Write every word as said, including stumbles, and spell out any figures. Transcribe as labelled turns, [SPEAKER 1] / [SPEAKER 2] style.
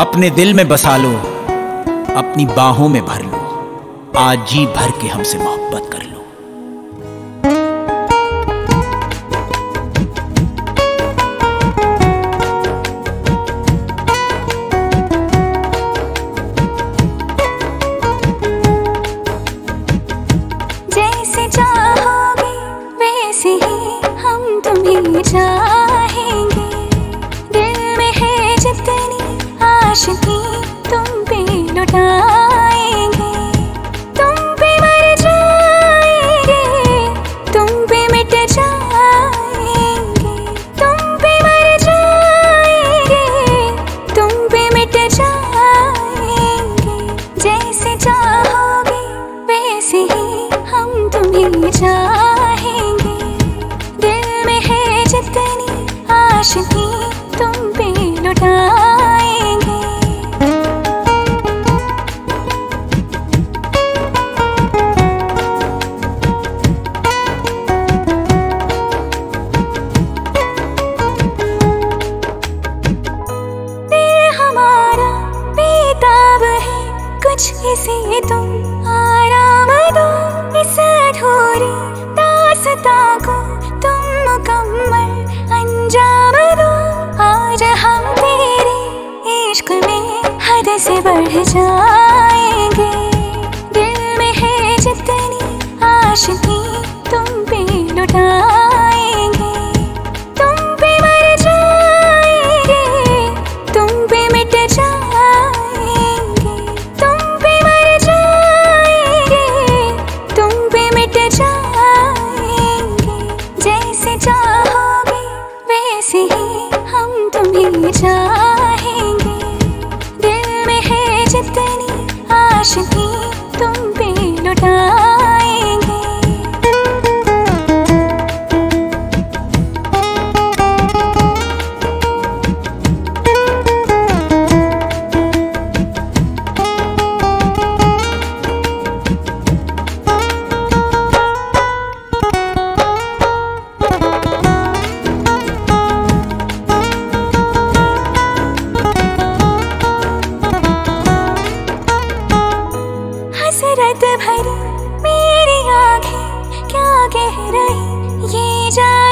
[SPEAKER 1] अपने दिल में बसा लो, अपनी बाहों में भर लो, आज जी भर के हमसे मोहब्बत कर लो।
[SPEAKER 2] जैसे चाहोगे वैसे ही हम तुम्हें चाहेंगे, दिल में है जितनी आशिकी तुम पे लुटाएंगे। तुम पे मर जाएंगे, तुम पे मिट जाएंगे, तुम पे मर जाएंगे, तुम पे मिट जाएंगे। जैसे चाहोगे वैसे ही हम तुम्हें चाहेंगे, दिल में है जितनी आशिकी तुम पे लुटाएंगे। दिल हमारा बेताब है, कुछ इसे तुम आराम दो, इस अधूरी दास्तां को तुम मुकम्मल अंजाम दो। आज हम तेरे इश्क में हद से बढ़ जाएंगे, दिल में है जितनी आशिकी तुम पे लुटाएंगे। तुम पे मर जाएंगे, तुम पे मिट जाएंगे, तुम पे मर जाएंगे, तुम पे मिट जाएंगे। जैसे चाहोगे वैसे ही हम तुम्हें चाहेंगे, दिल में है जितनी आशिकी तुम पे लुटाएंगे। हसरत भरी मेरी आँखें क्या कह रही ये जान